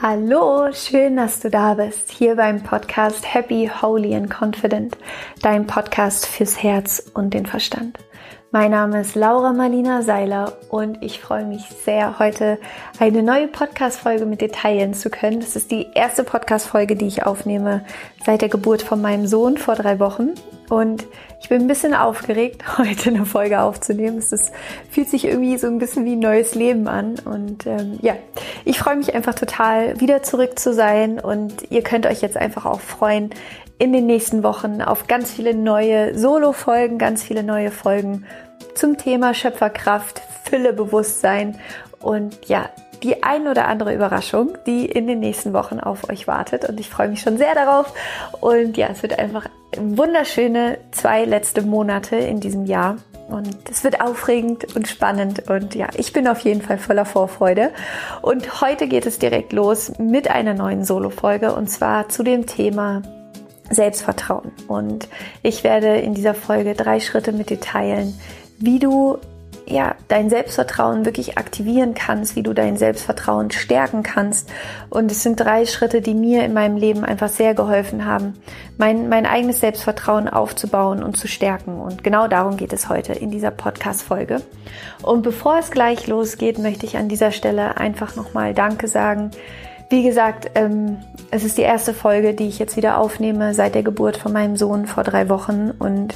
Hallo, schön, dass du da bist, hier beim Podcast Happy, Holy and Confident, dein Podcast fürs Herz und den Verstand. Mein Name ist Laura Marlina Seiler und ich freue mich sehr, heute eine neue Podcast-Folge mit dir teilen zu können. Das ist die erste Podcast-Folge, die ich aufnehme seit der Geburt von meinem Sohn vor 3 Wochen. Und ich bin ein bisschen aufgeregt, heute eine Folge aufzunehmen. Fühlt sich irgendwie so ein bisschen wie ein neues Leben an. Und ich freue mich einfach total, wieder zurück zu sein. Und ihr könnt euch jetzt einfach auch freuen in den nächsten Wochen auf ganz viele neue Solo-Folgen, ganz viele neue Folgen zum Thema Schöpferkraft, Fülle, Bewusstsein und ja, die ein oder andere Überraschung, die in den nächsten Wochen auf euch wartet. Und ich freue mich schon sehr darauf. Und ja, es wird einfach wunderschöne 2 letzte Monate in diesem Jahr. Und es wird aufregend und spannend. Und ja, ich bin auf jeden Fall voller Vorfreude. Und heute geht es direkt los mit einer neuen Solo-Folge. Und zwar zu dem Thema Selbstvertrauen. Und ich werde in dieser Folge 3 Schritte mit dir teilen, wie du dein Selbstvertrauen wirklich aktivieren kannst, wie du dein Selbstvertrauen stärken kannst. Und es sind 3 Schritte, die mir in meinem Leben einfach sehr geholfen haben, mein eigenes Selbstvertrauen aufzubauen und zu stärken. Und genau darum geht es heute in dieser Podcast-Folge. Und bevor es gleich losgeht, möchte ich an dieser Stelle einfach nochmal Danke sagen. Wie gesagt, es ist die erste Folge, die ich jetzt wieder aufnehme seit der Geburt von meinem Sohn vor 3 Wochen. Und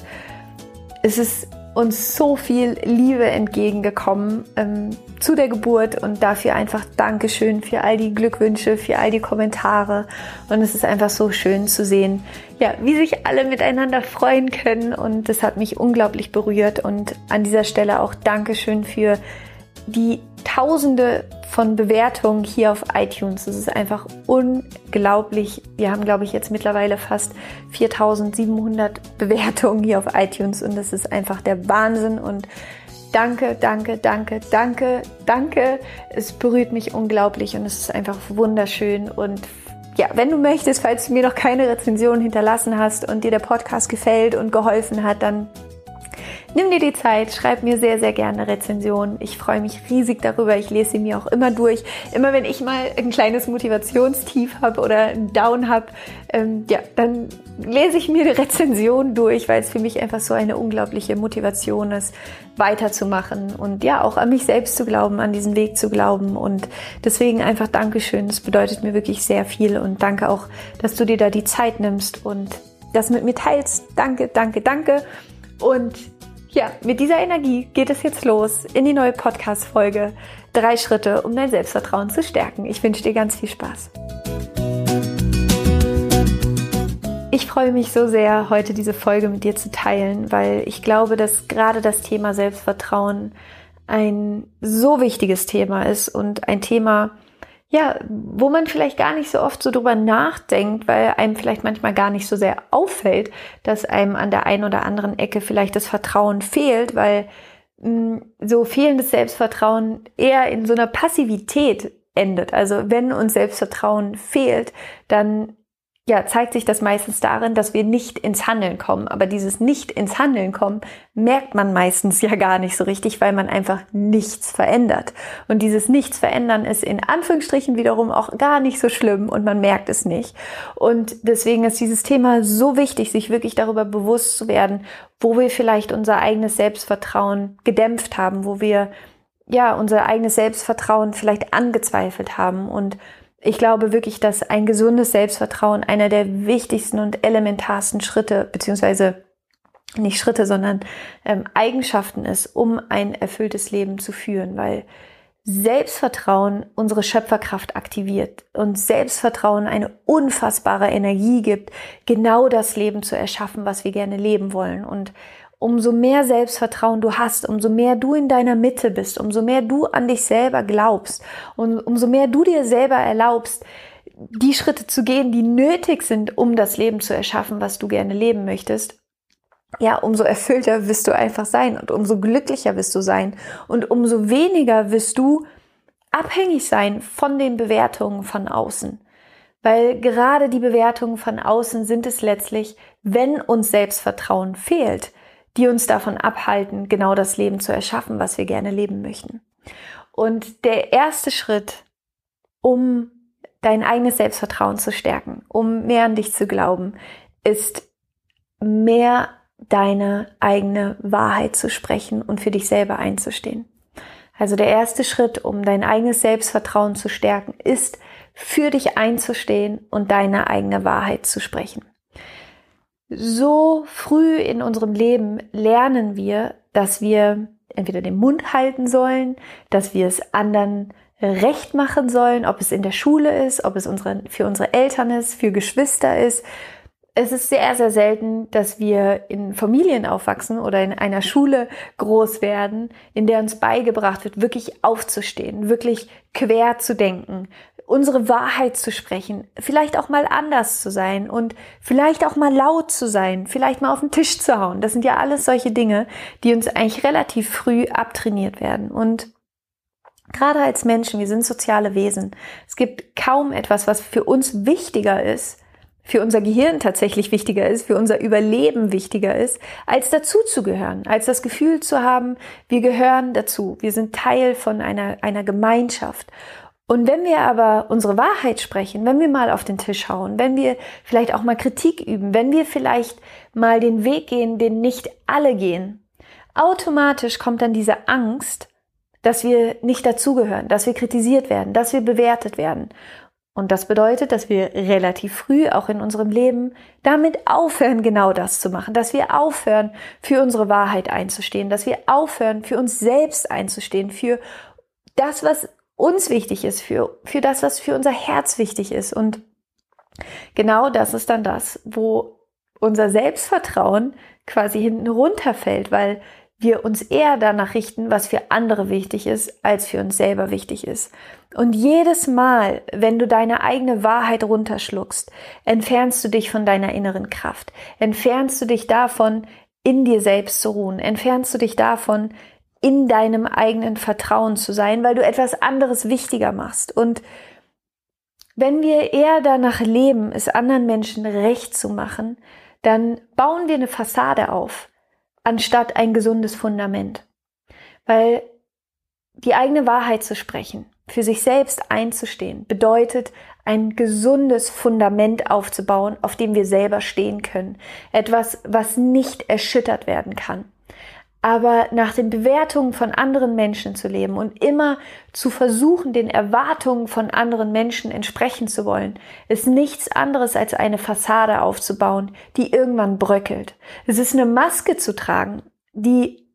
es ist uns so viel Liebe entgegengekommen zu der Geburt und dafür einfach Dankeschön für all die Glückwünsche, für all die Kommentare und es ist einfach so schön zu sehen, wie sich alle miteinander freuen können und das hat mich unglaublich berührt und an dieser Stelle auch Dankeschön für die Tausende von Bewertungen hier auf iTunes. Das ist einfach unglaublich. Wir haben, glaube ich, jetzt mittlerweile fast 4.700 Bewertungen hier auf iTunes und das ist einfach der Wahnsinn und danke, danke, danke, danke, danke. Es berührt mich unglaublich und es ist einfach wunderschön und ja, wenn du möchtest, falls du mir noch keine Rezension hinterlassen hast und dir der Podcast gefällt und geholfen hat, dann nimm dir die Zeit, schreib mir sehr, sehr gerne eine Rezension. Ich freue mich riesig darüber. Ich lese sie mir auch immer durch. Immer wenn ich mal ein kleines Motivationstief habe oder einen Down habe, dann lese ich mir die Rezension durch, weil es für mich einfach so eine unglaubliche Motivation ist, weiterzumachen und ja, auch an mich selbst zu glauben, an diesen Weg zu glauben. Und deswegen einfach Dankeschön. Das bedeutet mir wirklich sehr viel und danke auch, dass du dir da die Zeit nimmst und das mit mir teilst. Danke, danke, danke. Und ja, mit dieser Energie geht es jetzt los in die neue Podcast-Folge 3 Schritte, um dein Selbstvertrauen zu stärken. Ich wünsche dir ganz viel Spaß. Ich freue mich so sehr, heute diese Folge mit dir zu teilen, weil ich glaube, dass gerade das Thema Selbstvertrauen ein so wichtiges Thema ist und ein Thema, wo man vielleicht gar nicht so oft so drüber nachdenkt, weil einem vielleicht manchmal gar nicht so sehr auffällt, dass einem an der einen oder anderen Ecke vielleicht das Vertrauen fehlt, weil so fehlendes Selbstvertrauen eher in so einer Passivität endet. Also wenn uns Selbstvertrauen fehlt, dann zeigt sich das meistens darin, dass wir nicht ins Handeln kommen. Aber dieses nicht ins Handeln kommen merkt man meistens ja gar nicht so richtig, weil man einfach nichts verändert. Und dieses Nichts verändern ist in Anführungsstrichen wiederum auch gar nicht so schlimm und man merkt es nicht. Und deswegen ist dieses Thema so wichtig, sich wirklich darüber bewusst zu werden, wo wir vielleicht unser eigenes Selbstvertrauen gedämpft haben, wo wir unser eigenes Selbstvertrauen vielleicht angezweifelt haben. Und ich glaube wirklich, dass ein gesundes Selbstvertrauen einer der wichtigsten und elementarsten Schritte, beziehungsweise nicht Schritte, sondern Eigenschaften ist, um ein erfülltes Leben zu führen, weil Selbstvertrauen unsere Schöpferkraft aktiviert und Selbstvertrauen eine unfassbare Energie gibt, genau das Leben zu erschaffen, was wir gerne leben wollen. Und umso mehr Selbstvertrauen du hast, umso mehr du in deiner Mitte bist, umso mehr du an dich selber glaubst und umso mehr du dir selber erlaubst, die Schritte zu gehen, die nötig sind, um das Leben zu erschaffen, was du gerne leben möchtest, umso erfüllter wirst du einfach sein und umso glücklicher wirst du sein und umso weniger wirst du abhängig sein von den Bewertungen von außen. Weil gerade die Bewertungen von außen sind es letztlich, wenn uns Selbstvertrauen fehlt, die uns davon abhalten, genau das Leben zu erschaffen, was wir gerne leben möchten. Und der erste Schritt, um dein eigenes Selbstvertrauen zu stärken, um mehr an dich zu glauben, ist mehr deine eigene Wahrheit zu sprechen und für dich selber einzustehen. Also der erste Schritt, um dein eigenes Selbstvertrauen zu stärken, ist, für dich einzustehen und deine eigene Wahrheit zu sprechen. So früh in unserem Leben lernen wir, dass wir entweder den Mund halten sollen, dass wir es anderen recht machen sollen, ob es in der Schule ist, ob es für unsere Eltern ist, für Geschwister ist. Es ist sehr, sehr selten, dass wir in Familien aufwachsen oder in einer Schule groß werden, in der uns beigebracht wird, wirklich aufzustehen, wirklich quer zu denken, unsere Wahrheit zu sprechen, vielleicht auch mal anders zu sein und vielleicht auch mal laut zu sein, vielleicht mal auf den Tisch zu hauen. Das sind ja alles solche Dinge, die uns eigentlich relativ früh abtrainiert werden. Und gerade als Menschen, wir sind soziale Wesen. Es gibt kaum etwas, was für uns wichtiger ist, für unser Gehirn tatsächlich wichtiger ist, für unser Überleben wichtiger ist, als dazuzugehören, als das Gefühl zu haben, wir gehören dazu, wir sind Teil von einer Gemeinschaft. Und wenn wir aber unsere Wahrheit sprechen, wenn wir mal auf den Tisch hauen, wenn wir vielleicht auch mal Kritik üben, wenn wir vielleicht mal den Weg gehen, den nicht alle gehen, automatisch kommt dann diese Angst, dass wir nicht dazugehören, dass wir kritisiert werden, dass wir bewertet werden. Und das bedeutet, dass wir relativ früh auch in unserem Leben damit aufhören, genau das zu machen, dass wir aufhören, für unsere Wahrheit einzustehen, dass wir aufhören, für uns selbst einzustehen, für das, was uns wichtig ist, für das, was für unser Herz wichtig ist. Und genau das ist dann das, wo unser Selbstvertrauen quasi hinten runterfällt, weil wir uns eher danach richten, was für andere wichtig ist, als für uns selber wichtig ist. Und jedes Mal, wenn du deine eigene Wahrheit runterschluckst, entfernst du dich von deiner inneren Kraft, entfernst du dich davon, in dir selbst zu ruhen, entfernst du dich davon, in deinem eigenen Vertrauen zu sein, weil du etwas anderes wichtiger machst. Und wenn wir eher danach leben, es anderen Menschen recht zu machen, dann bauen wir eine Fassade auf, anstatt ein gesundes Fundament. Weil die eigene Wahrheit zu sprechen, für sich selbst einzustehen, bedeutet, ein gesundes Fundament aufzubauen, auf dem wir selber stehen können. Etwas, was nicht erschüttert werden kann. Aber nach den Bewertungen von anderen Menschen zu leben und immer zu versuchen, den Erwartungen von anderen Menschen entsprechen zu wollen, ist nichts anderes als eine Fassade aufzubauen, die irgendwann bröckelt. Es ist eine Maske zu tragen, die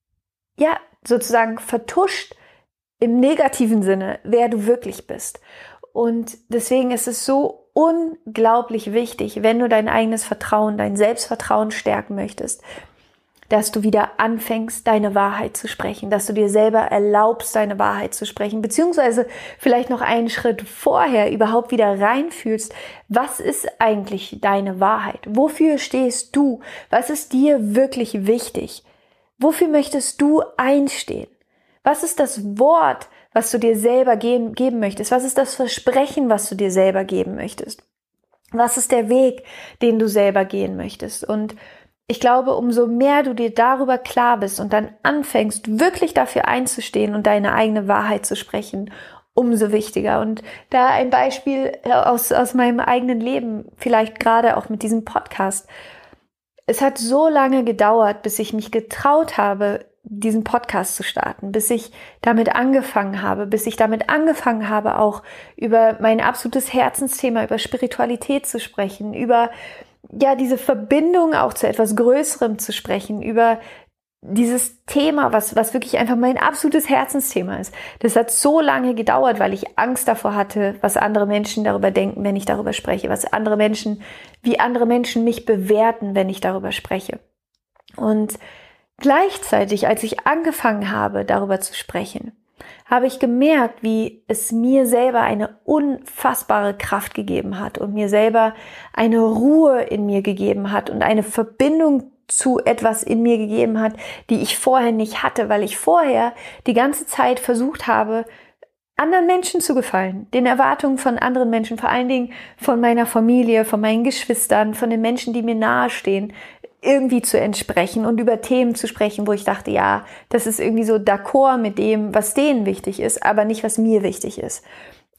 ja sozusagen vertuscht im negativen Sinne, wer du wirklich bist. Und deswegen ist es so unglaublich wichtig, wenn du dein eigenes Vertrauen, dein Selbstvertrauen stärken möchtest, dass du wieder anfängst, deine Wahrheit zu sprechen, dass du dir selber erlaubst, deine Wahrheit zu sprechen, beziehungsweise vielleicht noch einen Schritt vorher überhaupt wieder reinfühlst, was ist eigentlich deine Wahrheit? Wofür stehst du? Was ist dir wirklich wichtig? Wofür möchtest du einstehen? Was ist das Wort, was du dir selber geben möchtest? Was ist das Versprechen, was du dir selber geben möchtest? Was ist der Weg, den du selber gehen möchtest? Und ich glaube, umso mehr du dir darüber klar bist und dann anfängst, wirklich dafür einzustehen und deine eigene Wahrheit zu sprechen, umso wichtiger. Und da ein Beispiel aus meinem eigenen Leben, vielleicht gerade auch mit diesem Podcast. Es hat so lange gedauert, bis ich mich getraut habe, diesen Podcast zu starten, bis ich damit angefangen habe, auch über mein absolutes Herzensthema, über Spiritualität zu sprechen, über diese Verbindung auch zu etwas Größerem zu sprechen, über dieses Thema, was wirklich einfach mein absolutes Herzensthema ist. Das hat so lange gedauert, weil ich Angst davor hatte, was andere Menschen darüber denken, wenn ich darüber spreche, wie andere Menschen mich bewerten, wenn ich darüber spreche. Und gleichzeitig, als ich angefangen habe, darüber zu sprechen, habe ich gemerkt, wie es mir selber eine unfassbare Kraft gegeben hat und mir selber eine Ruhe in mir gegeben hat und eine Verbindung zu etwas in mir gegeben hat, die ich vorher nicht hatte, weil ich vorher die ganze Zeit versucht habe, anderen Menschen zu gefallen, den Erwartungen von anderen Menschen, vor allen Dingen von meiner Familie, von meinen Geschwistern, von den Menschen, die mir nahestehen, irgendwie zu entsprechen und über Themen zu sprechen, wo ich dachte, ja, das ist irgendwie so d'accord mit dem, was denen wichtig ist, aber nicht, was mir wichtig ist.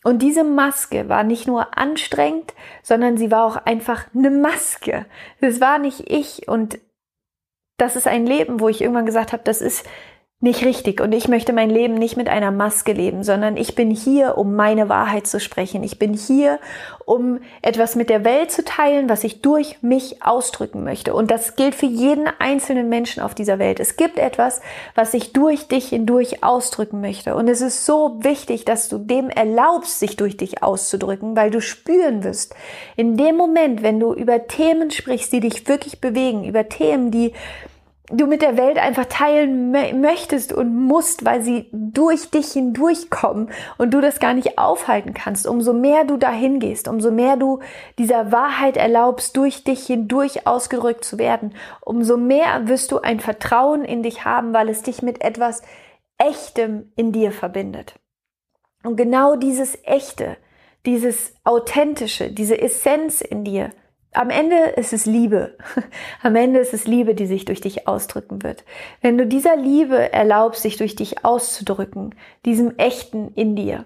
Und diese Maske war nicht nur anstrengend, sondern sie war auch einfach eine Maske. Es war nicht ich, und das ist ein Leben, wo ich irgendwann gesagt habe, das ist nicht richtig, und ich möchte mein Leben nicht mit einer Maske leben, sondern ich bin hier, um meine Wahrheit zu sprechen. Ich bin hier, um etwas mit der Welt zu teilen, was ich durch mich ausdrücken möchte. Und das gilt für jeden einzelnen Menschen auf dieser Welt. Es gibt etwas, was ich durch dich hindurch ausdrücken möchte. Und es ist so wichtig, dass du dem erlaubst, sich durch dich auszudrücken, weil du spüren wirst, in dem Moment, wenn du über Themen sprichst, die dich wirklich bewegen, über Themen, die du mit der Welt einfach teilen möchtest und musst, weil sie durch dich hindurchkommen und du das gar nicht aufhalten kannst, umso mehr du dahin gehst, umso mehr du dieser Wahrheit erlaubst, durch dich hindurch ausgedrückt zu werden, umso mehr wirst du ein Vertrauen in dich haben, weil es dich mit etwas Echtem in dir verbindet. Und genau dieses Echte, dieses Authentische, diese Essenz in dir, am Ende ist es Liebe. Am Ende ist es Liebe, die sich durch dich ausdrücken wird. Wenn du dieser Liebe erlaubst, sich durch dich auszudrücken, diesem Echten in dir,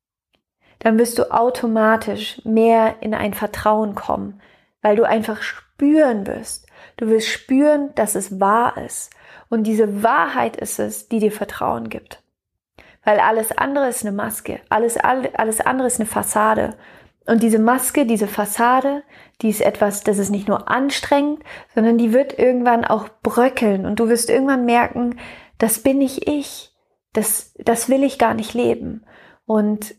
dann wirst du automatisch mehr in ein Vertrauen kommen, weil du einfach spüren wirst. Du wirst spüren, dass es wahr ist. Und diese Wahrheit ist es, die dir Vertrauen gibt. Weil alles andere ist eine Maske. Alles andere ist eine Fassade. Und diese Maske, diese Fassade, die ist etwas, das ist nicht nur anstrengend, sondern die wird irgendwann auch bröckeln. Und du wirst irgendwann merken, das bin nicht ich. Das will ich gar nicht leben. Und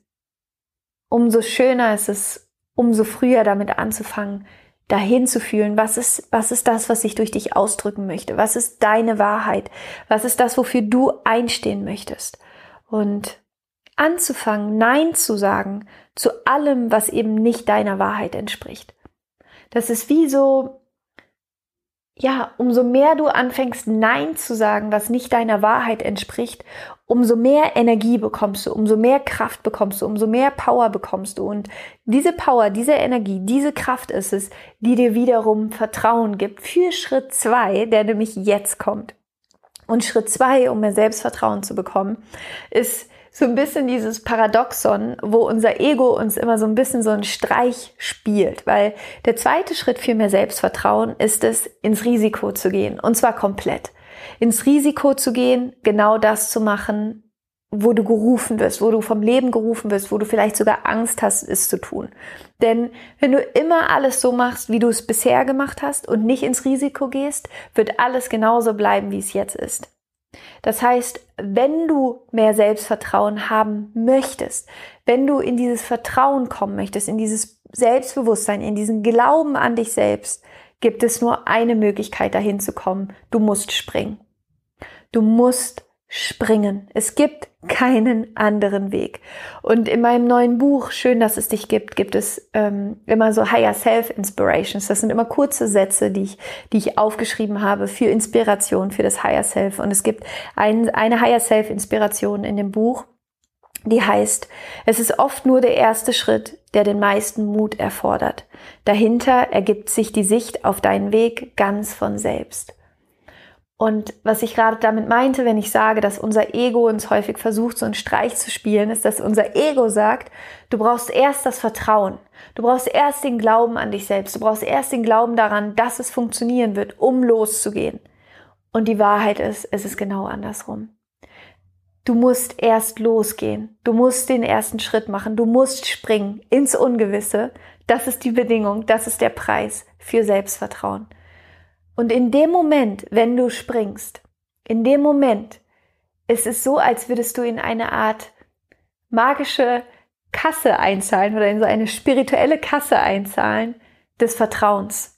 umso schöner ist es, umso früher damit anzufangen, dahin zu fühlen, was ist das, was ich durch dich ausdrücken möchte? Was ist deine Wahrheit? Was ist das, wofür du einstehen möchtest? Und anzufangen, Nein zu sagen zu allem, was eben nicht deiner Wahrheit entspricht. Das ist wie so, ja, umso mehr du anfängst, Nein zu sagen, was nicht deiner Wahrheit entspricht, umso mehr Energie bekommst du, umso mehr Kraft bekommst du, umso mehr Power bekommst du. Und diese Power, diese Energie, diese Kraft ist es, die dir wiederum Vertrauen gibt für Schritt 2, der nämlich jetzt kommt. Und Schritt 2, um mehr Selbstvertrauen zu bekommen, ist so ein bisschen dieses Paradoxon, wo unser Ego uns immer so ein bisschen so einen Streich spielt. Weil der zweite Schritt für mehr Selbstvertrauen ist es, ins Risiko zu gehen. Und zwar komplett. Ins Risiko zu gehen, genau das zu machen, wo du gerufen wirst, wo du vom Leben gerufen wirst, wo du vielleicht sogar Angst hast, es zu tun. Denn wenn du immer alles so machst, wie du es bisher gemacht hast und nicht ins Risiko gehst, wird alles genauso bleiben, wie es jetzt ist. Das heißt, wenn du mehr Selbstvertrauen haben möchtest, wenn du in dieses Vertrauen kommen möchtest, in dieses Selbstbewusstsein, in diesen Glauben an dich selbst, gibt es nur eine Möglichkeit, dahin zu kommen. Du musst springen. Du musst springen. Es gibt keinen anderen Weg. Und in meinem neuen Buch, Schön, dass es dich gibt, gibt es immer so Higher Self Inspirations. Das sind immer kurze Sätze, die ich aufgeschrieben habe für Inspiration, für das Higher Self. Und es gibt eine Higher Self Inspiration in dem Buch, die heißt, es ist oft nur der erste Schritt, der den meisten Mut erfordert. Dahinter ergibt sich die Sicht auf deinen Weg ganz von selbst. Und was ich gerade damit meinte, wenn ich sage, dass unser Ego uns häufig versucht, so einen Streich zu spielen, ist, dass unser Ego sagt, du brauchst erst das Vertrauen. Du brauchst erst den Glauben an dich selbst. Du brauchst erst den Glauben daran, dass es funktionieren wird, um loszugehen. Und die Wahrheit ist, es ist genau andersrum. Du musst erst losgehen. Du musst den ersten Schritt machen. Du musst springen ins Ungewisse. Das ist die Bedingung. Das ist der Preis für Selbstvertrauen. Und in dem Moment, wenn du springst, in dem Moment ist es so, als würdest du in eine Art magische Kasse einzahlen oder in so eine spirituelle Kasse einzahlen des Vertrauens.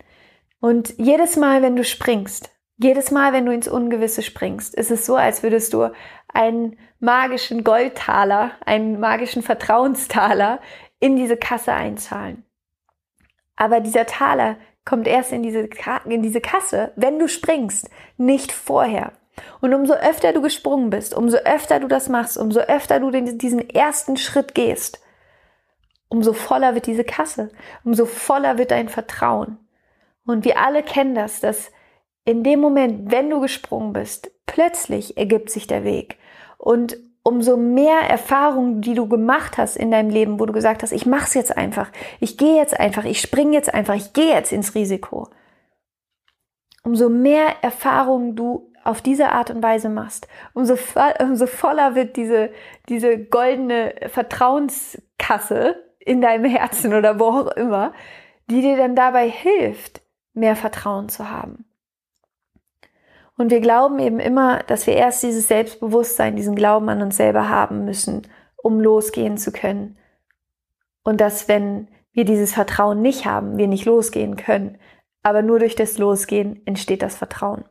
Und jedes Mal, wenn du springst, jedes Mal, wenn du ins Ungewisse springst, ist es so, als würdest du einen magischen Goldtaler, einen magischen Vertrauenstaler in diese Kasse einzahlen. Aber dieser Taler kommt erst in diese Kasse, wenn du springst, nicht vorher. Und umso öfter du gesprungen bist, umso öfter du das machst, umso öfter du diesen ersten Schritt gehst, umso voller wird diese Kasse, umso voller wird dein Vertrauen. Und wir alle kennen das, dass in dem Moment, wenn du gesprungen bist, plötzlich ergibt sich der Weg. Und umso mehr Erfahrungen, die du gemacht hast in deinem Leben, wo du gesagt hast, ich mache es jetzt einfach, ich gehe jetzt einfach, ich springe jetzt einfach, ich gehe jetzt ins Risiko. Umso mehr Erfahrungen du auf diese Art und Weise machst, umso voller wird diese goldene Vertrauenskasse in deinem Herzen oder wo auch immer, die dir dann dabei hilft, mehr Vertrauen zu haben. Und wir glauben eben immer, dass wir erst dieses Selbstbewusstsein, diesen Glauben an uns selber haben müssen, um losgehen zu können. Und dass, wenn wir dieses Vertrauen nicht haben, wir nicht losgehen können. Aber nur durch das Losgehen entsteht das Vertrauen.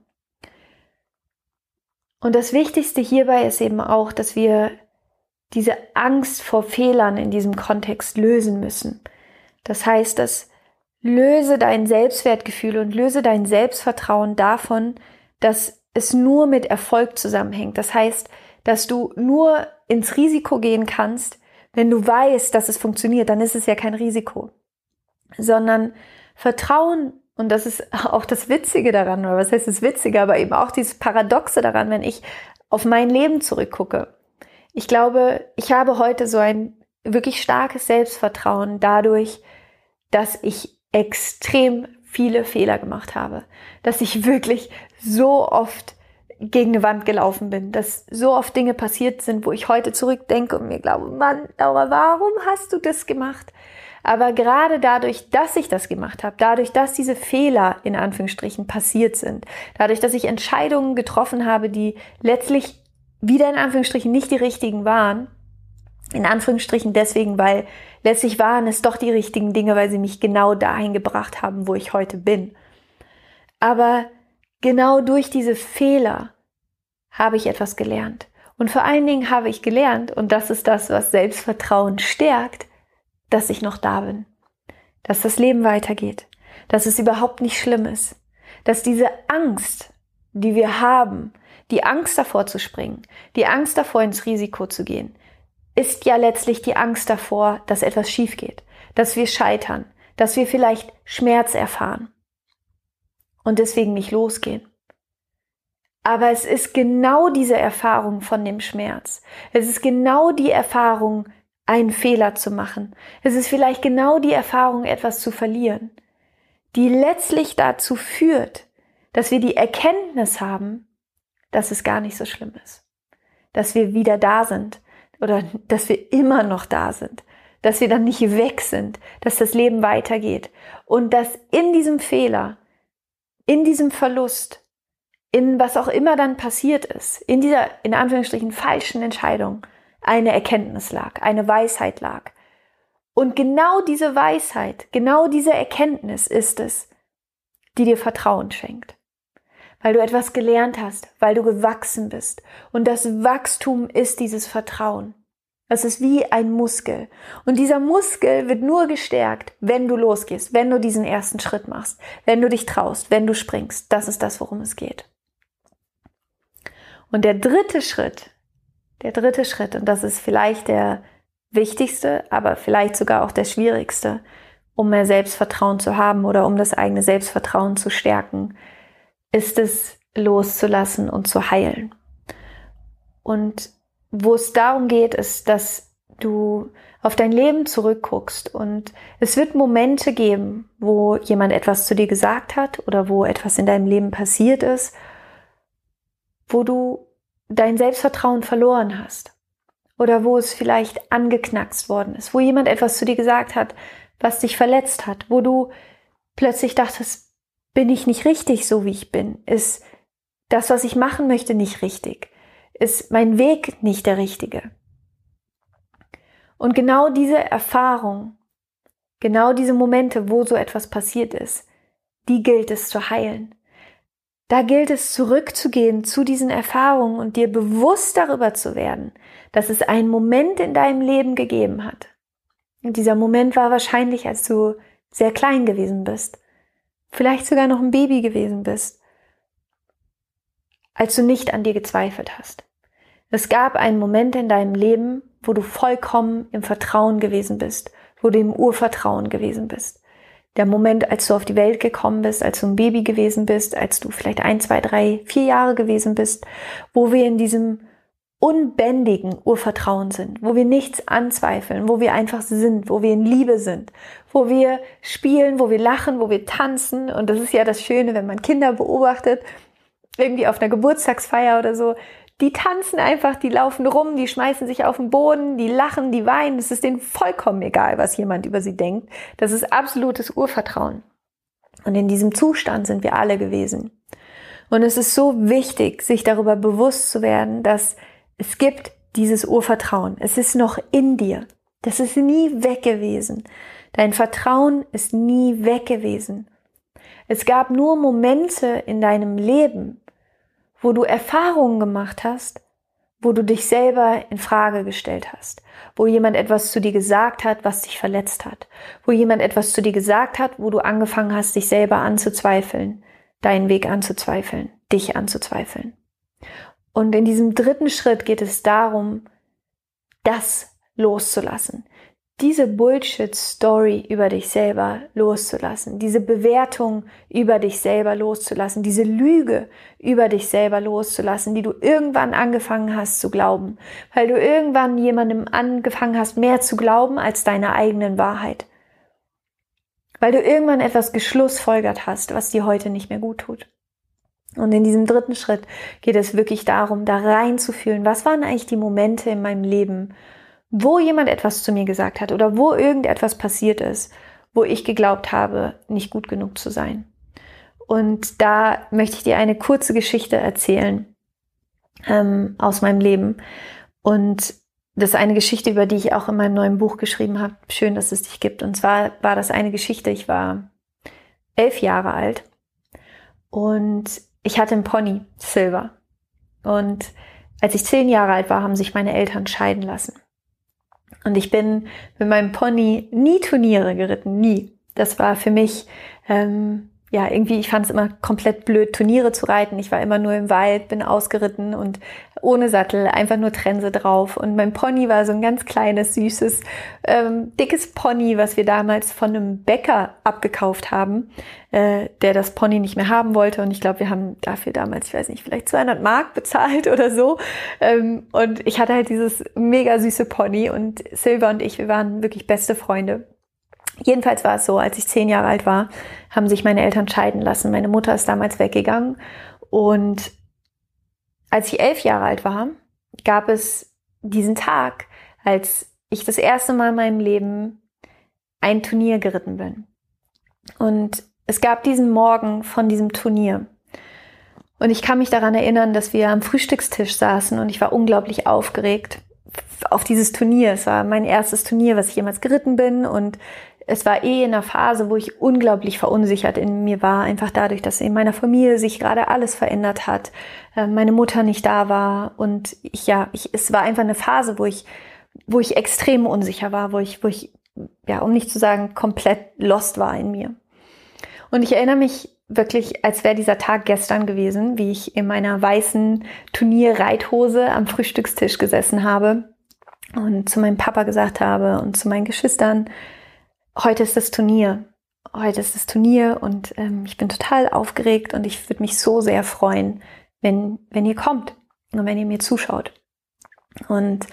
Und das Wichtigste hierbei ist eben auch, dass wir diese Angst vor Fehlern in diesem Kontext lösen müssen. Das heißt, dass löse dein Selbstwertgefühl und löse dein Selbstvertrauen davon, dass es nur mit Erfolg zusammenhängt. Das heißt, dass du nur ins Risiko gehen kannst, wenn du weißt, dass es funktioniert, dann ist es ja kein Risiko. Sondern Vertrauen, und das ist auch das Witzige daran, oder was heißt das Witzige, aber eben auch dieses Paradoxe daran, wenn ich auf mein Leben zurückgucke. Ich glaube, ich habe heute so ein wirklich starkes Selbstvertrauen dadurch, dass ich extrem viele Fehler gemacht habe, dass ich wirklich so oft gegen eine Wand gelaufen bin, dass so oft Dinge passiert sind, wo ich heute zurückdenke und mir glaube, Mann, Laura, warum hast du das gemacht? Aber gerade dadurch, dass ich das gemacht habe, dadurch, dass diese Fehler in Anführungsstrichen passiert sind, dadurch, dass ich Entscheidungen getroffen habe, die letztlich wieder in Anführungsstrichen nicht die richtigen waren, in Anführungsstrichen deswegen, weil letztlich waren es doch die richtigen Dinge, weil sie mich genau dahin gebracht haben, wo ich heute bin. Aber genau durch diese Fehler habe ich etwas gelernt. Und vor allen Dingen habe ich gelernt, und das ist das, was Selbstvertrauen stärkt, dass ich noch da bin, dass das Leben weitergeht, dass es überhaupt nicht schlimm ist, dass diese Angst, die wir haben, die Angst davor zu springen, die Angst davor ins Risiko zu gehen, ist ja letztlich die Angst davor, dass etwas schief geht, dass wir scheitern, dass wir vielleicht Schmerz erfahren und deswegen nicht losgehen. Aber es ist genau diese Erfahrung von dem Schmerz. Es ist genau die Erfahrung, einen Fehler zu machen. Es ist vielleicht genau die Erfahrung, etwas zu verlieren, die letztlich dazu führt, dass wir die Erkenntnis haben, dass es gar nicht so schlimm ist, dass wir wieder da sind oder dass wir immer noch da sind, dass wir dann nicht weg sind, dass das Leben weitergeht und dass in diesem Fehler, in diesem Verlust, in was auch immer dann passiert ist, in dieser, in Anführungsstrichen, falschen Entscheidung, eine Erkenntnis lag, eine Weisheit lag. Und genau diese Weisheit, genau diese Erkenntnis ist es, die dir Vertrauen schenkt. Weil du etwas gelernt hast, weil du gewachsen bist. Und das Wachstum ist dieses Vertrauen. Das ist wie ein Muskel. Und dieser Muskel wird nur gestärkt, wenn du losgehst, wenn du diesen ersten Schritt machst, wenn du dich traust, wenn du springst. Das ist das, worum es geht. Und der dritte Schritt, und das ist vielleicht der wichtigste, aber vielleicht sogar auch der schwierigste, um mehr Selbstvertrauen zu haben oder um das eigene Selbstvertrauen zu stärken, ist es loszulassen und zu heilen. Und wo es darum geht, ist, dass du auf dein Leben zurückguckst und es wird Momente geben, wo jemand etwas zu dir gesagt hat oder wo etwas in deinem Leben passiert ist, wo du dein Selbstvertrauen verloren hast oder wo es vielleicht angeknackst worden ist, wo jemand etwas zu dir gesagt hat, was dich verletzt hat, wo du plötzlich dachtest, bin ich nicht richtig, so wie ich bin? Ist das, was ich machen möchte, nicht richtig? Ist mein Weg nicht der richtige? Und genau diese Erfahrung, genau diese Momente, wo so etwas passiert ist, die gilt es zu heilen. Da gilt es zurückzugehen zu diesen Erfahrungen und dir bewusst darüber zu werden, dass es einen Moment in deinem Leben gegeben hat. Und dieser Moment war wahrscheinlich, als du sehr klein gewesen bist, vielleicht sogar noch ein Baby gewesen bist, als du nicht an dir gezweifelt hast. Es gab einen Moment in deinem Leben, wo du vollkommen im Vertrauen gewesen bist, wo du im Urvertrauen gewesen bist. Der Moment, als du auf die Welt gekommen bist, als du ein Baby gewesen bist, als du vielleicht 1, 2, 3, 4 Jahre gewesen bist, wo wir in diesem unbändigen Urvertrauen sind, wo wir nichts anzweifeln, wo wir einfach sind, wo wir in Liebe sind, wo wir spielen, wo wir lachen, wo wir tanzen. Und das ist ja das Schöne, wenn man Kinder beobachtet, irgendwie auf einer Geburtstagsfeier oder so, die tanzen einfach, die laufen rum, die schmeißen sich auf den Boden, die lachen, die weinen. Es ist denen vollkommen egal, was jemand über sie denkt. Das ist absolutes Urvertrauen. Und in diesem Zustand sind wir alle gewesen. Und es ist so wichtig, sich darüber bewusst zu werden, dass es gibt dieses Urvertrauen. Es ist noch in dir. Das ist nie weg gewesen. Dein Vertrauen ist nie weg gewesen. Es gab nur Momente in deinem Leben, wo du Erfahrungen gemacht hast, wo du dich selber in Frage gestellt hast, wo jemand etwas zu dir gesagt hat, was dich verletzt hat, wo jemand etwas zu dir gesagt hat, wo du angefangen hast, dich selber anzuzweifeln, deinen Weg anzuzweifeln, dich anzuzweifeln. Und in diesem dritten Schritt geht es darum, das loszulassen. Diese Bullshit-Story über dich selber loszulassen. Diese Bewertung über dich selber loszulassen. Diese Lüge über dich selber loszulassen, die du irgendwann angefangen hast zu glauben. Weil du irgendwann jemandem angefangen hast, mehr zu glauben als deiner eigenen Wahrheit. Weil du irgendwann etwas geschlussfolgert hast, was dir heute nicht mehr gut tut. Und in diesem dritten Schritt geht es wirklich darum, da reinzufühlen, was waren eigentlich die Momente in meinem Leben, wo jemand etwas zu mir gesagt hat oder wo irgendetwas passiert ist, wo ich geglaubt habe, nicht gut genug zu sein. Und da möchte ich dir eine kurze Geschichte erzählen aus meinem Leben. Und das ist eine Geschichte, über die ich auch in meinem neuen Buch geschrieben habe. Schön, dass es dich gibt. Und zwar war das eine Geschichte, ich war 11 Jahre alt und ich hatte einen Pony, Silver. Und als ich 10 Jahre alt war, haben sich meine Eltern scheiden lassen. Und ich bin mit meinem Pony nie Turniere geritten, nie. Das war für mich, irgendwie, ich fand es immer komplett blöd, Turniere zu reiten. Ich war immer nur im Wald, bin ausgeritten und ohne Sattel, einfach nur Trense drauf. Und mein Pony war so ein ganz kleines, süßes, dickes Pony, was wir damals von einem Bäcker abgekauft haben, der das Pony nicht mehr haben wollte. Und ich glaube, wir haben dafür damals, ich weiß nicht, vielleicht 200 Mark bezahlt oder so. Und ich hatte halt dieses mega süße Pony und Silver und ich, wir waren wirklich beste Freunde. Jedenfalls war es so, als ich 10 Jahre alt war, haben sich meine Eltern scheiden lassen. Meine Mutter ist damals weggegangen und als ich 11 Jahre alt war, gab es diesen Tag, als ich das erste Mal in meinem Leben ein Turnier geritten bin. Und es gab diesen Morgen von diesem Turnier. Und ich kann mich daran erinnern, dass wir am Frühstückstisch saßen und ich war unglaublich aufgeregt auf dieses Turnier. Es war mein erstes Turnier, was ich jemals geritten bin und es war in einer Phase, wo ich unglaublich verunsichert in mir war, einfach dadurch, dass in meiner Familie sich gerade alles verändert hat, meine Mutter nicht da war und es war einfach eine Phase, wo ich extrem unsicher war, wo ich, um nicht zu sagen, komplett lost war in mir. Und ich erinnere mich wirklich, als wäre dieser Tag gestern gewesen, wie ich in meiner weißen Turnierreithose am Frühstückstisch gesessen habe und zu meinem Papa gesagt habe und zu meinen Geschwistern, heute ist das Turnier und ich bin total aufgeregt und ich würde mich so sehr freuen, wenn ihr kommt und wenn ihr mir zuschaut. Und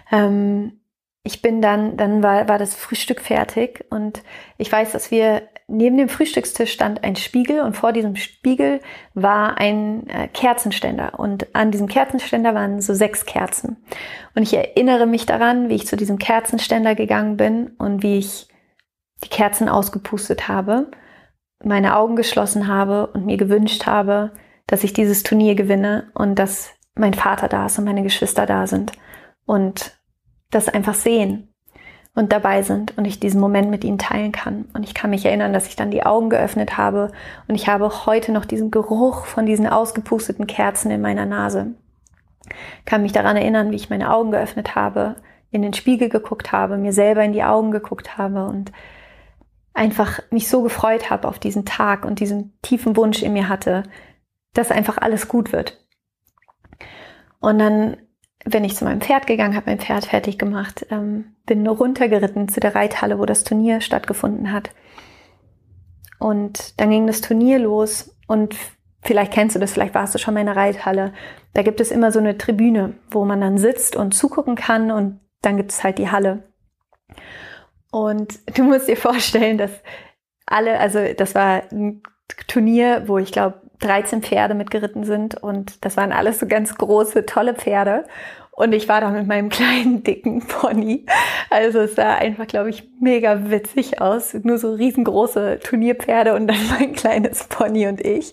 ich bin dann war das Frühstück fertig und ich weiß, dass wir neben dem Frühstückstisch stand ein Spiegel und vor diesem Spiegel war ein Kerzenständer und an diesem Kerzenständer waren so 6 Kerzen. Und ich erinnere mich daran, wie ich zu diesem Kerzenständer gegangen bin und wie ich die Kerzen ausgepustet habe, meine Augen geschlossen habe und mir gewünscht habe, dass ich dieses Turnier gewinne und dass mein Vater da ist und meine Geschwister da sind und das einfach sehen und dabei sind und ich diesen Moment mit ihnen teilen kann. Und ich kann mich erinnern, dass ich dann die Augen geöffnet habe und ich habe heute noch diesen Geruch von diesen ausgepusteten Kerzen in meiner Nase. Ich kann mich daran erinnern, wie ich meine Augen geöffnet habe, in den Spiegel geguckt habe, mir selber in die Augen geguckt habe und einfach mich so gefreut habe auf diesen Tag und diesen tiefen Wunsch in mir hatte, dass einfach alles gut wird. Und dann bin ich zu meinem Pferd gegangen, habe mein Pferd fertig gemacht, bin nur runtergeritten zu der Reithalle, wo das Turnier stattgefunden hat. Und dann ging das Turnier los und vielleicht kennst du das, vielleicht warst du schon mal in der Reithalle. Da gibt es immer so eine Tribüne, wo man dann sitzt und zugucken kann und dann gibt es halt die Halle. Und du musst dir vorstellen, dass das war ein Turnier, wo ich glaube 13 Pferde mitgeritten sind und das waren alles so ganz große, tolle Pferde. Und ich war da mit meinem kleinen, dicken Pony. Also es sah einfach, glaube ich, mega witzig aus. Nur so riesengroße Turnierpferde und dann mein kleines Pony und ich.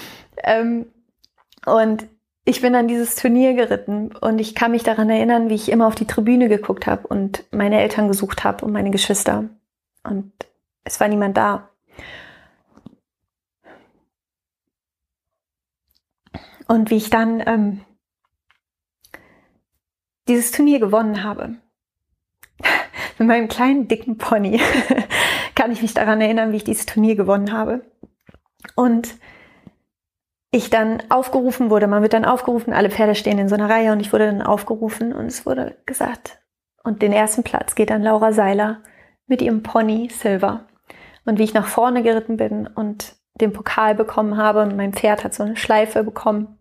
Und ich bin an dieses Turnier geritten und ich kann mich daran erinnern, wie ich immer auf die Tribüne geguckt habe und meine Eltern gesucht habe und meine Geschwister. Und es war niemand da. Und wie ich dann dieses Turnier gewonnen habe. Mit meinem kleinen, dicken Pony kann ich mich daran erinnern, wie ich dieses Turnier gewonnen habe. Und ich dann aufgerufen wurde, man wird dann aufgerufen, alle Pferde stehen in so einer Reihe und ich wurde dann aufgerufen und es wurde gesagt, und den ersten Platz geht an Laura Seiler mit ihrem Pony Silver. Und wie ich nach vorne geritten bin und den Pokal bekommen habe und mein Pferd hat so eine Schleife bekommen.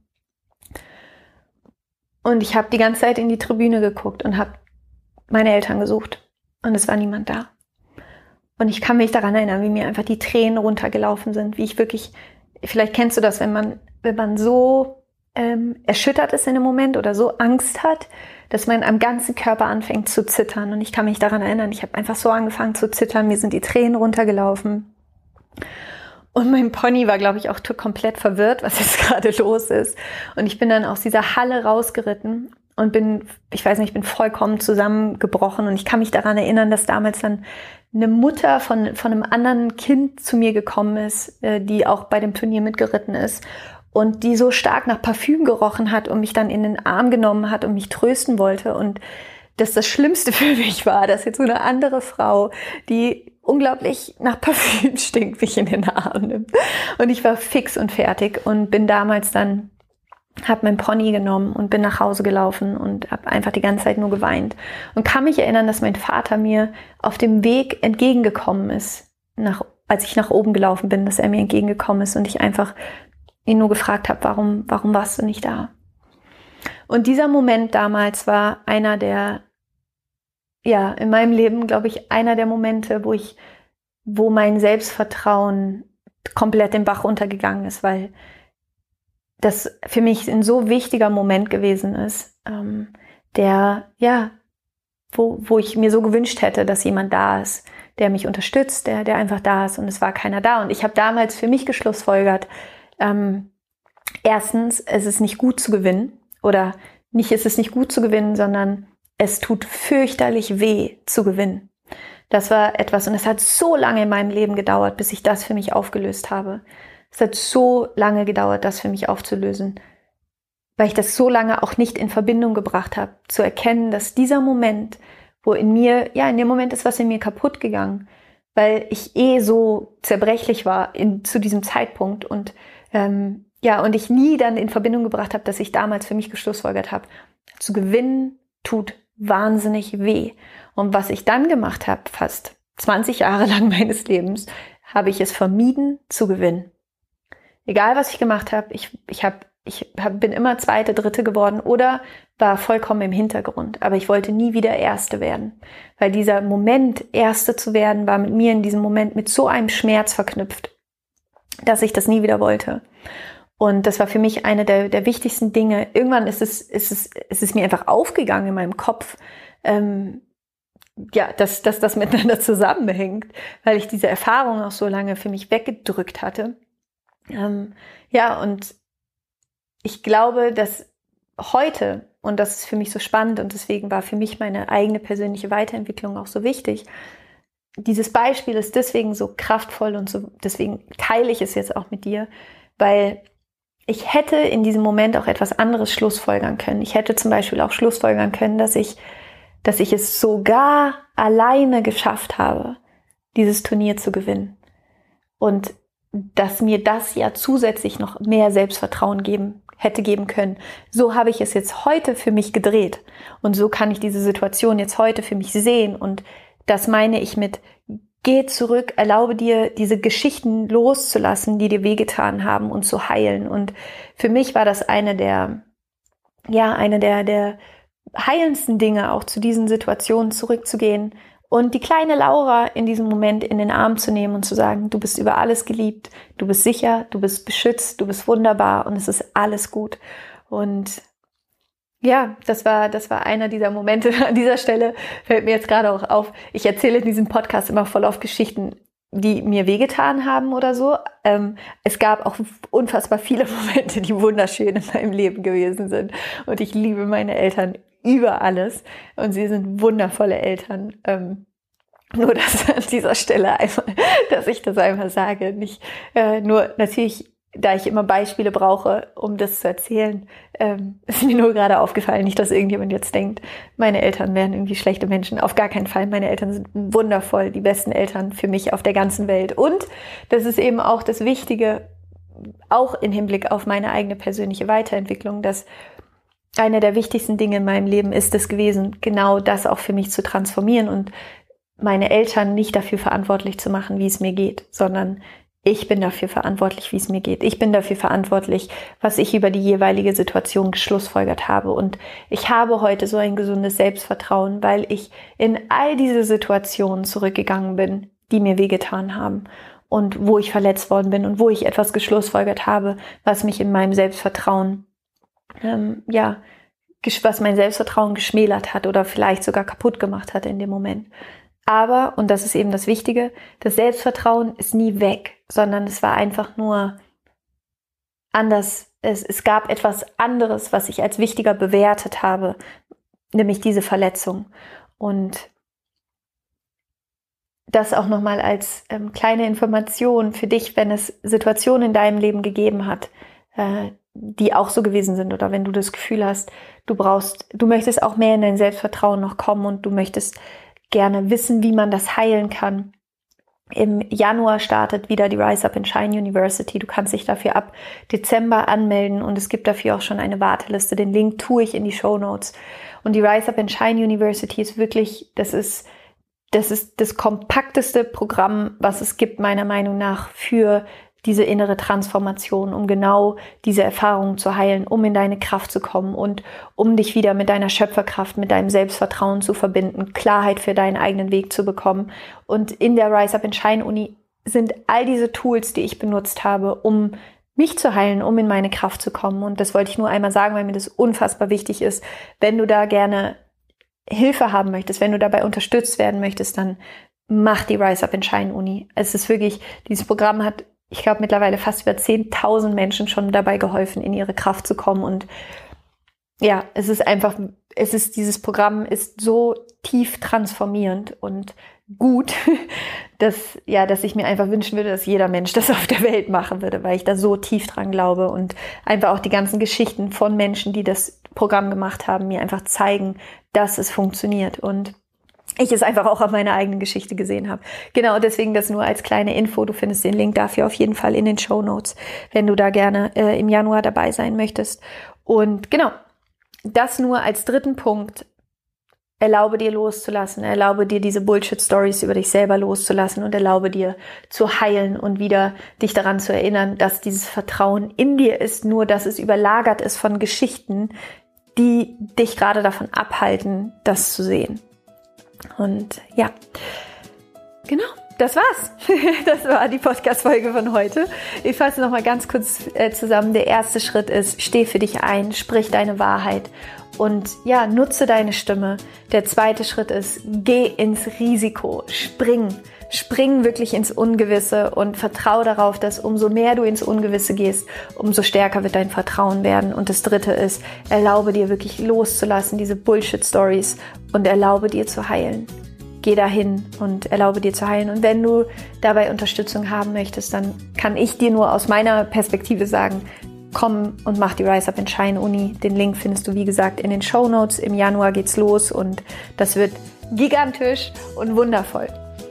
Und ich habe die ganze Zeit in die Tribüne geguckt und habe meine Eltern gesucht und es war niemand da. Und ich kann mich daran erinnern, wie mir einfach die Tränen runtergelaufen sind, wie ich wirklich, vielleicht kennst du das, wenn man so erschüttert ist in einem Moment oder so Angst hat, dass man am ganzen Körper anfängt zu zittern. Und ich kann mich daran erinnern, ich habe einfach so angefangen zu zittern, mir sind die Tränen runtergelaufen. Und mein Pony war, glaube ich, auch komplett verwirrt, was jetzt gerade los ist. Und ich bin dann aus dieser Halle rausgeritten und bin vollkommen zusammengebrochen. Und ich kann mich daran erinnern, dass damals dann eine Mutter von einem anderen Kind zu mir gekommen ist, die auch bei dem Turnier mitgeritten ist. Und die so stark nach Parfüm gerochen hat und mich dann in den Arm genommen hat und mich trösten wollte. Und das Schlimmste für mich war, dass jetzt so eine andere Frau, die unglaublich nach Parfüm stinkt, mich in den Arm nimmt. Und ich war fix und fertig und bin damals dann, habe mein Pony genommen und bin nach Hause gelaufen und habe einfach die ganze Zeit nur geweint. Und kann mich erinnern, dass mein Vater mir auf dem Weg entgegengekommen ist, als ich nach oben gelaufen bin, dass er mir entgegengekommen ist und ich einfach ihn nur gefragt habe, warum warst du nicht da? Und dieser Moment damals war einer der, in meinem Leben, glaube ich, einer der Momente, wo mein Selbstvertrauen komplett den Bach runtergegangen ist, weil das für mich ein so wichtiger Moment gewesen ist, wo ich mir so gewünscht hätte, dass jemand da ist, der mich unterstützt, der einfach da ist und es war keiner da. Und ich habe damals für mich geschlussfolgert, erstens, es ist nicht gut zu gewinnen oder nicht ist es nicht gut zu gewinnen, sondern es tut fürchterlich weh zu gewinnen. Das war etwas und es hat so lange in meinem Leben gedauert, bis ich das für mich aufgelöst habe. Es hat so lange gedauert, das für mich aufzulösen, weil ich das so lange auch nicht in Verbindung gebracht habe, zu erkennen, dass dieser Moment, wo in dem Moment ist was in mir kaputt gegangen, weil ich so zerbrechlich war zu diesem Zeitpunkt und und ich nie dann in Verbindung gebracht habe, dass ich damals für mich geschlussfolgert habe, zu gewinnen tut wahnsinnig weh. Und was ich dann gemacht habe, fast 20 Jahre lang meines Lebens, habe ich es vermieden zu gewinnen. Egal, was ich gemacht habe, ich bin immer Zweite, Dritte geworden oder war vollkommen im Hintergrund. Aber ich wollte nie wieder Erste werden. Weil dieser Moment, Erste zu werden, war mit mir in diesem Moment mit so einem Schmerz verknüpft, dass ich das nie wieder wollte. Und das war für mich eine der wichtigsten Dinge. Irgendwann ist es mir einfach aufgegangen in meinem Kopf, dass das miteinander zusammenhängt, weil ich diese Erfahrung auch so lange für mich weggedrückt hatte. Und ich glaube, dass heute, und das ist für mich so spannend und deswegen war für mich meine eigene persönliche Weiterentwicklung auch so wichtig, dieses Beispiel ist deswegen so kraftvoll und so, deswegen teile ich es jetzt auch mit dir, weil ich hätte in diesem Moment auch etwas anderes schlussfolgern können. Ich hätte zum Beispiel auch schlussfolgern können, dass ich es sogar alleine geschafft habe, dieses Turnier zu gewinnen. Und dass mir das ja zusätzlich noch mehr Selbstvertrauen hätte geben können. So habe ich es jetzt heute für mich gedreht. Und so kann ich diese Situation jetzt heute für mich sehen. Und das meine ich mit geh zurück, erlaube dir, diese Geschichten loszulassen, die dir wehgetan haben und zu heilen. Und für mich war das eine der heilendsten Dinge, auch zu diesen Situationen zurückzugehen und die kleine Laura in diesem Moment in den Arm zu nehmen und zu sagen, du bist über alles geliebt, du bist sicher, du bist beschützt, du bist wunderbar und es ist alles gut. Und ja, das war einer dieser Momente. An dieser Stelle fällt mir jetzt gerade auch auf, ich erzähle in diesem Podcast immer voll auf Geschichten, die mir wehgetan haben oder so. Es gab auch unfassbar viele Momente, die wunderschön in meinem Leben gewesen sind. Und ich liebe meine Eltern über alles. Und sie sind wundervolle Eltern. Nur das an dieser Stelle einmal, dass ich das einmal sage. Nicht nur natürlich, da ich immer Beispiele brauche, um das zu erzählen, ist mir nur gerade aufgefallen, nicht, dass irgendjemand jetzt denkt, meine Eltern wären irgendwie schlechte Menschen. Auf gar keinen Fall. Meine Eltern sind wundervoll, die besten Eltern für mich auf der ganzen Welt. Und das ist eben auch das Wichtige, auch im Hinblick auf meine eigene persönliche Weiterentwicklung, dass eine der wichtigsten Dinge in meinem Leben ist es gewesen, genau das auch für mich zu transformieren und meine Eltern nicht dafür verantwortlich zu machen, wie es mir geht, sondern ich bin dafür verantwortlich, wie es mir geht. Ich bin dafür verantwortlich, was ich über die jeweilige Situation geschlussfolgert habe. Und ich habe heute so ein gesundes Selbstvertrauen, weil ich in all diese Situationen zurückgegangen bin, die mir wehgetan haben und wo ich verletzt worden bin und wo ich etwas geschlussfolgert habe, was mich in meinem Selbstvertrauen, was mein Selbstvertrauen geschmälert hat oder vielleicht sogar kaputt gemacht hat in dem Moment. Aber, und das ist eben das Wichtige, das Selbstvertrauen ist nie weg, sondern es war einfach nur anders. Es gab etwas anderes, was ich als wichtiger bewertet habe, nämlich diese Verletzung. Und das auch nochmal als kleine Information für dich, wenn es Situationen in deinem Leben gegeben hat, die auch so gewesen sind, oder wenn du das Gefühl hast, du möchtest auch mehr in dein Selbstvertrauen noch kommen und du möchtest gerne wissen, wie man das heilen kann. Im Januar startet wieder die Rise Up and Shine University. Du kannst dich dafür ab Dezember anmelden und es gibt dafür auch schon eine Warteliste. Den Link tue ich in die Shownotes. Und die Rise Up and Shine University ist wirklich, das ist das kompakteste Programm, was es gibt, meiner Meinung nach, für diese innere Transformation, um genau diese Erfahrungen zu heilen, um in deine Kraft zu kommen und um dich wieder mit deiner Schöpferkraft, mit deinem Selbstvertrauen zu verbinden, Klarheit für deinen eigenen Weg zu bekommen. Und in der Rise Up and Shine Uni sind all diese Tools, die ich benutzt habe, um mich zu heilen, um in meine Kraft zu kommen. Und das wollte ich nur einmal sagen, weil mir das unfassbar wichtig ist. Wenn du da gerne Hilfe haben möchtest, wenn du dabei unterstützt werden möchtest, dann mach die Rise Up and Shine Uni. Es ist wirklich, dieses Programm hat, ich glaube, mittlerweile fast über 10.000 Menschen schon dabei geholfen, in ihre Kraft zu kommen. Und ja, dieses Programm ist so tief transformierend und gut, dass ich mir einfach wünschen würde, dass jeder Mensch das auf der Welt machen würde, weil ich da so tief dran glaube und einfach auch die ganzen Geschichten von Menschen, die das Programm gemacht haben, mir einfach zeigen, dass es funktioniert und ich es einfach auch auf meiner eigenen Geschichte gesehen habe. Genau, deswegen das nur als kleine Info. Du findest den Link dafür auf jeden Fall in den Shownotes, wenn du da gerne im Januar dabei sein möchtest. Und genau, das nur als dritten Punkt. Erlaube dir loszulassen, erlaube dir diese Bullshit-Stories über dich selber loszulassen und erlaube dir zu heilen und wieder dich daran zu erinnern, dass dieses Vertrauen in dir ist, nur dass es überlagert ist von Geschichten, die dich gerade davon abhalten, das zu sehen. Und ja, genau, das war's. Das war die Podcast-Folge von heute. Ich fasse noch mal ganz kurz zusammen. Der erste Schritt ist, steh für dich ein, sprich deine Wahrheit und ja, nutze deine Stimme. Der zweite Schritt ist, geh ins Risiko, spring wirklich ins Ungewisse und vertraue darauf, dass umso mehr du ins Ungewisse gehst, umso stärker wird dein Vertrauen werden. Und das dritte ist, erlaube dir wirklich loszulassen, diese Bullshit-Stories, und erlaube dir zu heilen. Geh dahin und erlaube dir zu heilen. Und wenn du dabei Unterstützung haben möchtest, dann kann ich dir nur aus meiner Perspektive sagen, komm und mach die Rise Up and Shine Uni. Den Link findest du, wie gesagt, in den Shownotes. Im Januar geht's los und das wird gigantisch und wundervoll.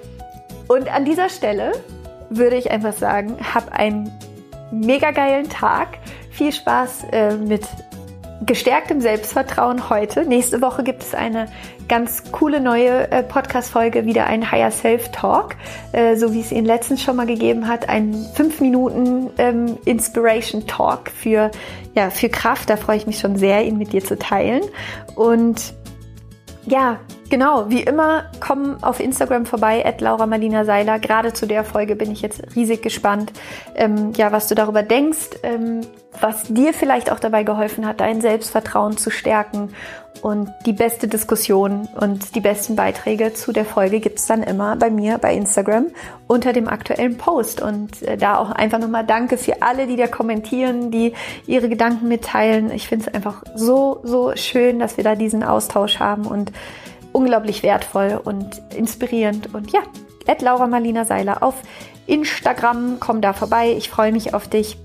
Und an dieser Stelle würde ich einfach sagen, hab einen mega geilen Tag. Viel Spaß mit gestärktem Selbstvertrauen heute. Nächste Woche gibt es eine ganz coole neue Podcast-Folge, wieder ein Higher Self Talk, so wie es ihn letztens schon mal gegeben hat, ein 5 Minuten Inspiration Talk für Kraft. Da freue ich mich schon sehr, ihn mit dir zu teilen. Und ja, genau, wie immer, komm auf Instagram vorbei, @LauraMarlinaSeiler. Gerade zu der Folge bin ich jetzt riesig gespannt, was du darüber denkst, was dir vielleicht auch dabei geholfen hat, dein Selbstvertrauen zu stärken. Und die beste Diskussion und die besten Beiträge zu der Folge gibt's dann immer bei mir bei Instagram unter dem aktuellen Post. Und da auch einfach nochmal danke für alle, die da kommentieren, die ihre Gedanken mitteilen. Ich finde es einfach so, so schön, dass wir da diesen Austausch haben und unglaublich wertvoll und inspirierend. Und ja, @LauraMarlinaSeiler auf Instagram, komm da vorbei. Ich freue mich auf dich.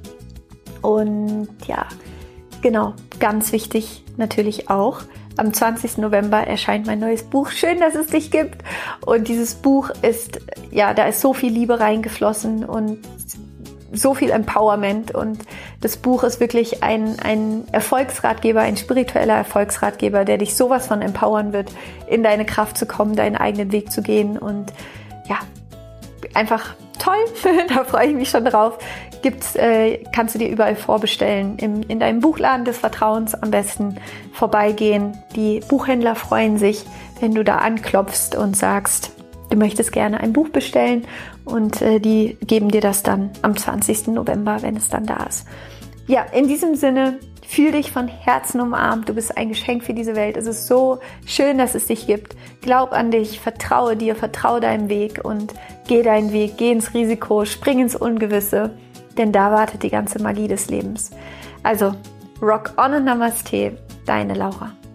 Und ja, genau, ganz wichtig natürlich auch, am 20. November erscheint mein neues Buch. Schön, dass es dich gibt. Und dieses Buch ist, da ist so viel Liebe reingeflossen und so viel Empowerment. Und das Buch ist wirklich ein Erfolgsratgeber, ein spiritueller Erfolgsratgeber, der dich sowas von empowern wird, in deine Kraft zu kommen, deinen eigenen Weg zu gehen. Und ja, einfach toll. Da freue ich mich schon drauf. Kannst du dir überall vorbestellen. In deinem Buchladen des Vertrauens am besten vorbeigehen. Die Buchhändler freuen sich, wenn du da anklopfst und sagst, du möchtest gerne ein Buch bestellen, und die geben dir das dann am 20. November, wenn es dann da ist. Ja, in diesem Sinne, fühl dich von Herzen umarmt. Du bist ein Geschenk für diese Welt. Es ist so schön, dass es dich gibt. Glaub an dich, vertraue dir, vertraue deinem Weg und geh deinen Weg, geh ins Risiko, spring ins Ungewisse, denn da wartet die ganze Magie des Lebens. Also, rock on und Namaste, deine Laura.